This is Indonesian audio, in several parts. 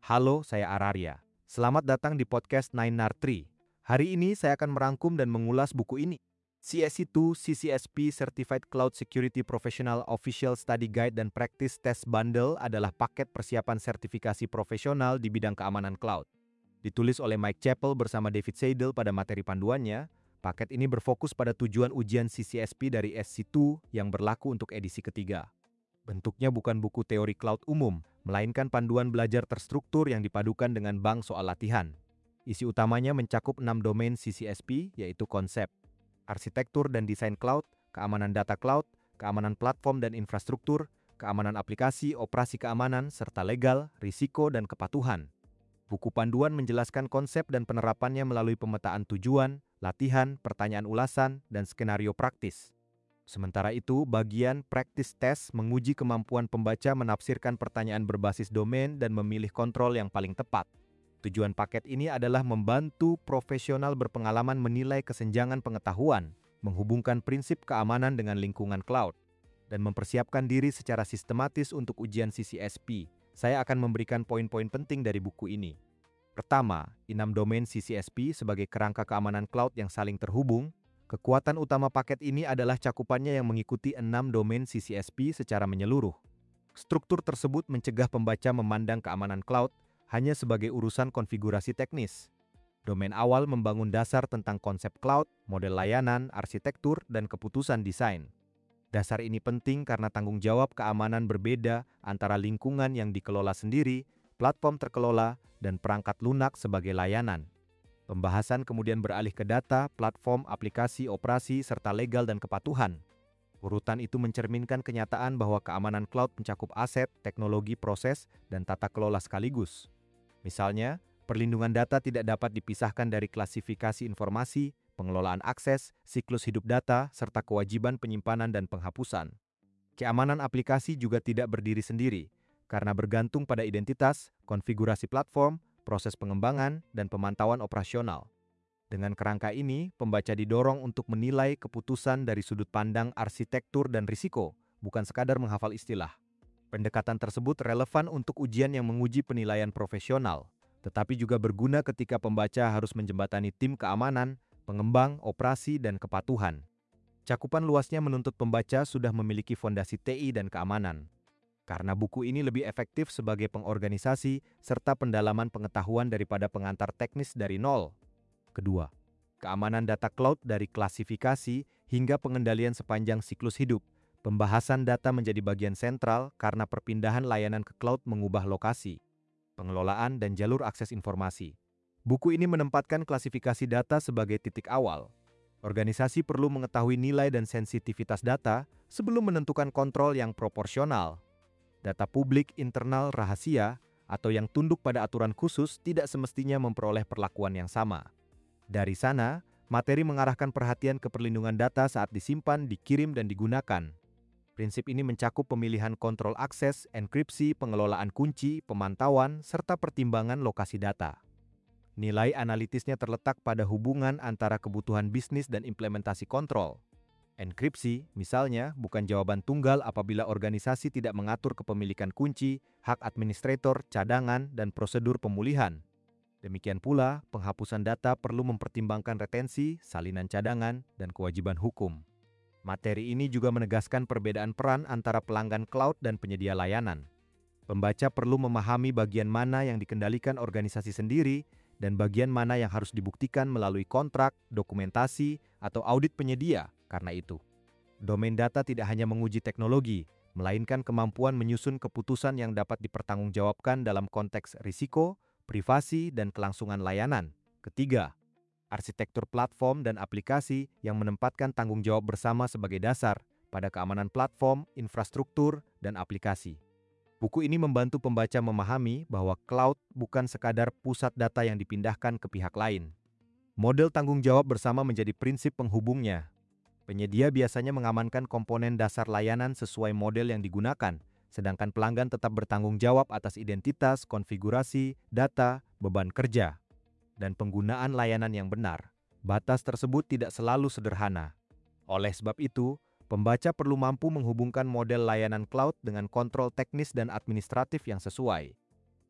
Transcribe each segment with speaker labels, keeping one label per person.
Speaker 1: Halo, saya Araria. Selamat datang di podcast 9NAR3. Hari ini saya akan merangkum dan mengulas buku ini. CSE2 CCSP Certified Cloud Security Professional Official Study Guide dan Practice Test Bundle adalah paket persiapan sertifikasi profesional di bidang keamanan cloud. Ditulis oleh Mike Chappell bersama David Seidel pada materi panduannya, paket ini berfokus pada tujuan ujian CCSP dari SC2 yang berlaku untuk edisi ketiga. Bentuknya bukan buku teori cloud umum, melainkan panduan belajar terstruktur yang dipadukan dengan bank soal latihan. Isi utamanya mencakup 6 domain CCSP, yaitu konsep, arsitektur dan desain cloud, keamanan data cloud, keamanan platform dan infrastruktur, keamanan aplikasi, operasi keamanan, serta legal, risiko, dan kepatuhan. Buku panduan menjelaskan konsep dan penerapannya melalui pemetaan tujuan, latihan, pertanyaan ulasan, dan skenario praktis. Sementara itu, bagian practice test menguji kemampuan pembaca menafsirkan pertanyaan berbasis domain dan memilih kontrol yang paling tepat. Tujuan paket ini adalah membantu profesional berpengalaman menilai kesenjangan pengetahuan, menghubungkan prinsip keamanan dengan lingkungan cloud, dan mempersiapkan diri secara sistematis untuk ujian CCSP. Saya akan memberikan poin-poin penting dari buku ini. Pertama, 6 domain CCSP sebagai kerangka keamanan cloud yang saling terhubung. Kekuatan utama paket ini adalah cakupannya yang mengikuti 6 domain CCSP secara menyeluruh. Struktur tersebut mencegah pembaca memandang keamanan cloud hanya sebagai urusan konfigurasi teknis. Domain awal membangun dasar tentang konsep cloud, model layanan, arsitektur, dan keputusan desain. Dasar ini penting karena tanggung jawab keamanan berbeda antara lingkungan yang dikelola sendiri, platform terkelola, dan perangkat lunak sebagai layanan. Pembahasan kemudian beralih ke data, platform, aplikasi, operasi, serta legal dan kepatuhan. Urutan itu mencerminkan kenyataan bahwa keamanan cloud mencakup aset, teknologi, proses, dan tata kelola sekaligus. Misalnya, perlindungan data tidak dapat dipisahkan dari klasifikasi informasi, pengelolaan akses, siklus hidup data, serta kewajiban penyimpanan dan penghapusan. Keamanan aplikasi juga tidak berdiri sendiri, karena bergantung pada identitas, konfigurasi platform, proses pengembangan, dan pemantauan operasional. Dengan kerangka ini, pembaca didorong untuk menilai keputusan dari sudut pandang arsitektur dan risiko, bukan sekadar menghafal istilah. Pendekatan tersebut relevan untuk ujian yang menguji penilaian profesional, tetapi juga berguna ketika pembaca harus menjembatani tim keamanan, pengembang, operasi, dan kepatuhan. Cakupan luasnya menuntut pembaca sudah memiliki fondasi TI dan keamanan. Karena buku ini lebih efektif sebagai pengorganisasi serta pendalaman pengetahuan daripada pengantar teknis dari nol. Kedua, keamanan data cloud dari klasifikasi hingga pengendalian sepanjang siklus hidup. Pembahasan data menjadi bagian sentral karena perpindahan layanan ke cloud mengubah lokasi, pengelolaan, dan jalur akses informasi. Buku ini menempatkan klasifikasi data sebagai titik awal. Organisasi perlu mengetahui nilai dan sensitivitas data sebelum menentukan kontrol yang proporsional. Data publik internal rahasia atau yang tunduk pada aturan khusus tidak semestinya memperoleh perlakuan yang sama. Dari sana, materi mengarahkan perhatian ke perlindungan data saat disimpan, dikirim, dan digunakan. Prinsip ini mencakup pemilihan kontrol akses, enkripsi, pengelolaan kunci, pemantauan, serta pertimbangan lokasi data. Nilai analitisnya terletak pada hubungan antara kebutuhan bisnis dan implementasi kontrol. Enkripsi, misalnya, bukan jawaban tunggal apabila organisasi tidak mengatur kepemilikan kunci, hak administrator, cadangan, dan prosedur pemulihan. Demikian pula, penghapusan data perlu mempertimbangkan retensi, salinan cadangan, dan kewajiban hukum. Materi ini juga menegaskan perbedaan peran antara pelanggan cloud dan penyedia layanan. Pembaca perlu memahami bagian mana yang dikendalikan organisasi sendiri dan bagian mana yang harus dibuktikan melalui kontrak, dokumentasi, atau audit penyedia. Karena itu, domain data tidak hanya menguji teknologi, melainkan kemampuan menyusun keputusan yang dapat dipertanggungjawabkan dalam konteks risiko, privasi, dan kelangsungan layanan. Ketiga, arsitektur platform dan aplikasi yang menempatkan tanggung jawab bersama sebagai dasar pada keamanan platform, infrastruktur, dan aplikasi. Buku ini membantu pembaca memahami bahwa cloud bukan sekadar pusat data yang dipindahkan ke pihak lain. Model tanggung jawab bersama menjadi prinsip penghubungnya. Penyedia biasanya mengamankan komponen dasar layanan sesuai model yang digunakan, sedangkan pelanggan tetap bertanggung jawab atas identitas, konfigurasi, data, beban kerja, dan penggunaan layanan yang benar. Batas tersebut tidak selalu sederhana. Oleh sebab itu, pembaca perlu mampu menghubungkan model layanan cloud dengan kontrol teknis dan administratif yang sesuai.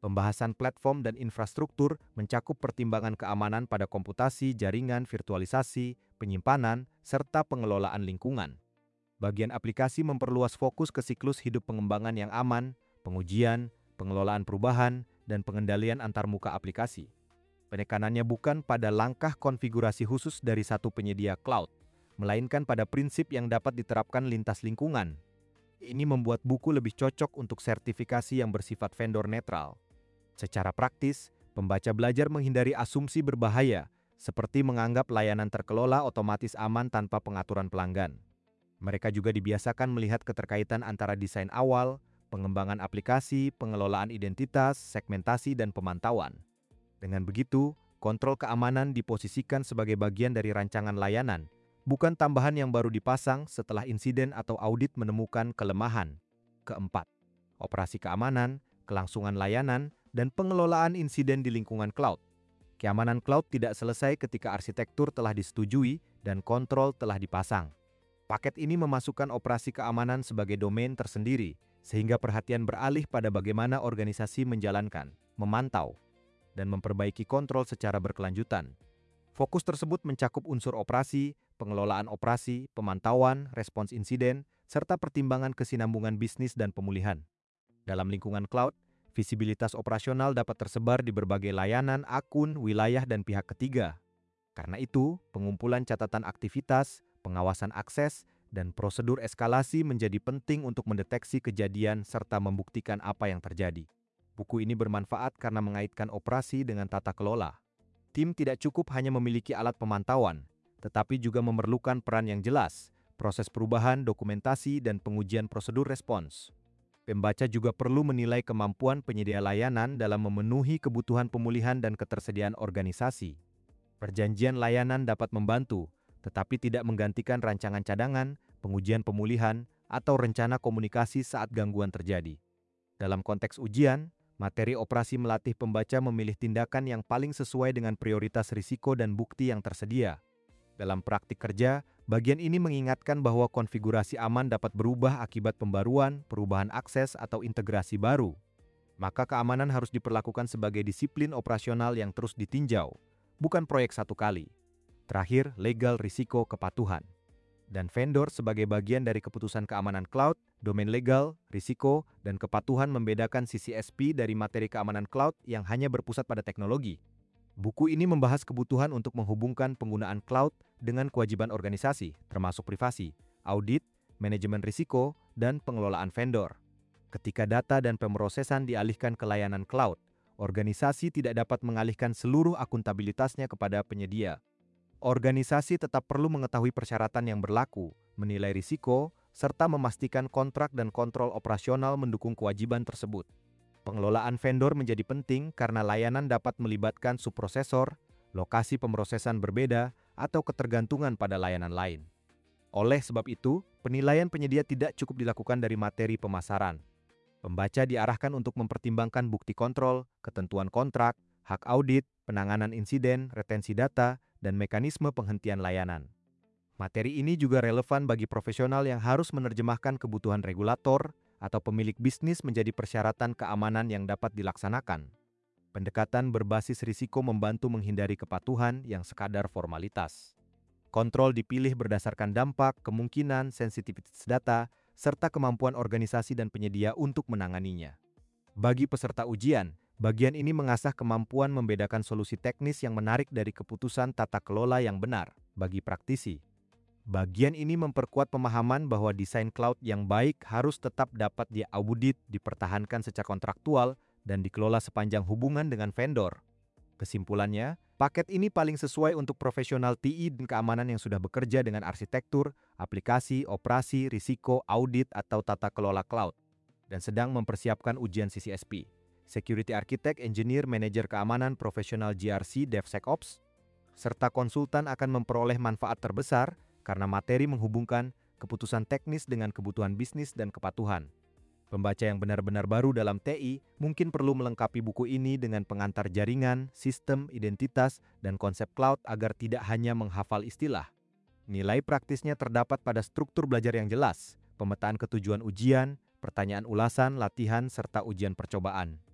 Speaker 1: Pembahasan platform dan infrastruktur mencakup pertimbangan keamanan pada komputasi, jaringan, virtualisasi, penyimpanan, serta pengelolaan lingkungan. Bagian aplikasi memperluas fokus ke siklus hidup pengembangan yang aman, pengujian, pengelolaan perubahan, dan pengendalian antarmuka aplikasi. Penekanannya bukan pada langkah konfigurasi khusus dari satu penyedia cloud, melainkan pada prinsip yang dapat diterapkan lintas lingkungan. Ini membuat buku lebih cocok untuk sertifikasi yang bersifat vendor netral. Secara praktis, pembaca belajar menghindari asumsi berbahaya, seperti menganggap layanan terkelola otomatis aman tanpa pengaturan pelanggan. Mereka juga dibiasakan melihat keterkaitan antara desain awal, pengembangan aplikasi, pengelolaan identitas, segmentasi, dan pemantauan. Dengan begitu, kontrol keamanan diposisikan sebagai bagian dari rancangan layanan, bukan tambahan yang baru dipasang setelah insiden atau audit menemukan kelemahan. Keempat, operasi keamanan, kelangsungan layanan, dan pengelolaan insiden di lingkungan cloud. Keamanan cloud tidak selesai ketika arsitektur telah disetujui dan kontrol telah dipasang. Paket ini memasukkan operasi keamanan sebagai domain tersendiri, sehingga perhatian beralih pada bagaimana organisasi menjalankan, memantau, dan memperbaiki kontrol secara berkelanjutan. Fokus tersebut mencakup unsur operasi, pengelolaan operasi, pemantauan, respons insiden, serta pertimbangan kesinambungan bisnis dan pemulihan. Dalam lingkungan cloud, visibilitas operasional dapat tersebar di berbagai layanan, akun, wilayah, dan pihak ketiga. Karena itu, pengumpulan catatan aktivitas, pengawasan akses, dan prosedur eskalasi menjadi penting untuk mendeteksi kejadian serta membuktikan apa yang terjadi. Buku ini bermanfaat karena mengaitkan operasi dengan tata kelola. Tim tidak cukup hanya memiliki alat pemantauan, tetapi juga memerlukan peran yang jelas, proses perubahan, dokumentasi, dan pengujian prosedur respons. Pembaca juga perlu menilai kemampuan penyedia layanan dalam memenuhi kebutuhan pemulihan dan ketersediaan organisasi. Perjanjian layanan dapat membantu, tetapi tidak menggantikan rancangan cadangan, pengujian pemulihan, atau rencana komunikasi saat gangguan terjadi. Dalam konteks ujian, materi operasi melatih pembaca memilih tindakan yang paling sesuai dengan prioritas risiko dan bukti yang tersedia. Dalam praktik kerja, bagian ini mengingatkan bahwa konfigurasi aman dapat berubah akibat pembaruan, perubahan akses, atau integrasi baru. Maka keamanan harus diperlakukan sebagai disiplin operasional yang terus ditinjau, bukan proyek satu kali. Terakhir, legal risiko kepatuhan. Dan vendor sebagai bagian dari keputusan keamanan cloud, domain legal, risiko, dan kepatuhan membedakan CCSP dari materi keamanan cloud yang hanya berpusat pada teknologi. Buku ini membahas kebutuhan untuk menghubungkan penggunaan cloud dengan kewajiban organisasi, termasuk privasi, audit, manajemen risiko, dan pengelolaan vendor. Ketika data dan pemrosesan dialihkan ke layanan cloud, organisasi tidak dapat mengalihkan seluruh akuntabilitasnya kepada penyedia. Organisasi tetap perlu mengetahui persyaratan yang berlaku, menilai risiko, serta memastikan kontrak dan kontrol operasional mendukung kewajiban tersebut. Pengelolaan vendor menjadi penting karena layanan dapat melibatkan subprosesor, lokasi pemrosesan berbeda, atau ketergantungan pada layanan lain. Oleh sebab itu, penilaian penyedia tidak cukup dilakukan dari materi pemasaran. Pembaca diarahkan untuk mempertimbangkan bukti kontrol, ketentuan kontrak, hak audit, penanganan insiden, retensi data, dan mekanisme penghentian layanan. Materi ini juga relevan bagi profesional yang harus menerjemahkan kebutuhan regulator atau pemilik bisnis menjadi persyaratan keamanan yang dapat dilaksanakan. Pendekatan berbasis risiko membantu menghindari kepatuhan yang sekadar formalitas. Kontrol dipilih berdasarkan dampak, kemungkinan, sensitivitas data, serta kemampuan organisasi dan penyedia untuk menanganinya. Bagi peserta ujian, bagian ini mengasah kemampuan membedakan solusi teknis yang menarik dari keputusan tata kelola yang benar bagi praktisi. Bagian ini memperkuat pemahaman bahwa desain cloud yang baik harus tetap dapat diaudit, dipertahankan secara kontraktual, dan dikelola sepanjang hubungan dengan vendor. Kesimpulannya, paket ini paling sesuai untuk profesional TI dan keamanan yang sudah bekerja dengan arsitektur, aplikasi, operasi, risiko, audit, atau tata kelola cloud, dan sedang mempersiapkan ujian CCSP. Security Architect, Engineer, Manager Keamanan, Profesional GRC, DevSecOps, serta konsultan akan memperoleh manfaat terbesar karena materi menghubungkan keputusan teknis dengan kebutuhan bisnis dan kepatuhan. Pembaca yang benar-benar baru dalam TI mungkin perlu melengkapi buku ini dengan pengantar jaringan, sistem, identitas, dan konsep cloud agar tidak hanya menghafal istilah. Nilai praktisnya terdapat pada struktur belajar yang jelas, pemetaan ketujuan ujian, pertanyaan ulasan, latihan, serta ujian percobaan.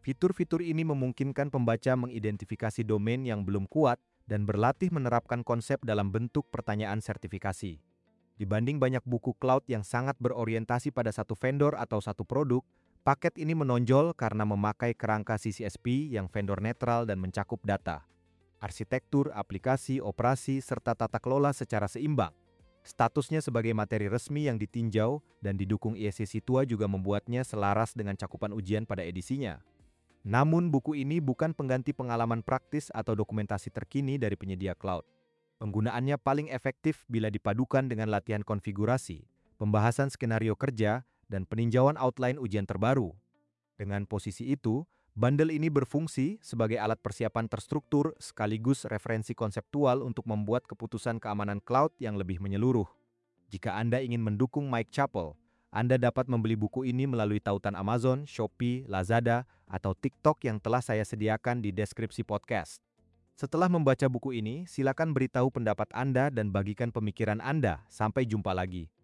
Speaker 1: Fitur-fitur ini memungkinkan pembaca mengidentifikasi domain yang belum kuat dan berlatih menerapkan konsep dalam bentuk pertanyaan sertifikasi. Dibanding banyak buku cloud yang sangat berorientasi pada satu vendor atau satu produk, paket ini menonjol karena memakai kerangka CCSP yang vendor netral dan mencakup data, arsitektur, aplikasi, operasi, serta tata kelola secara seimbang. Statusnya sebagai materi resmi yang ditinjau dan didukung ISCC II juga membuatnya selaras dengan cakupan ujian pada edisinya. Namun, buku ini bukan pengganti pengalaman praktis atau dokumentasi terkini dari penyedia cloud. Penggunaannya paling efektif bila dipadukan dengan latihan konfigurasi, pembahasan skenario kerja, dan peninjauan outline ujian terbaru. Dengan posisi itu, bundle ini berfungsi sebagai alat persiapan terstruktur sekaligus referensi konseptual untuk membuat keputusan keamanan cloud yang lebih menyeluruh. Jika Anda ingin mendukung Mike Chappell, Anda dapat membeli buku ini melalui tautan Amazon, Shopee, Lazada, atau TikTok yang telah saya sediakan di deskripsi podcast. Setelah membaca buku ini, silakan beritahu pendapat Anda dan bagikan pemikiran Anda. Sampai jumpa lagi.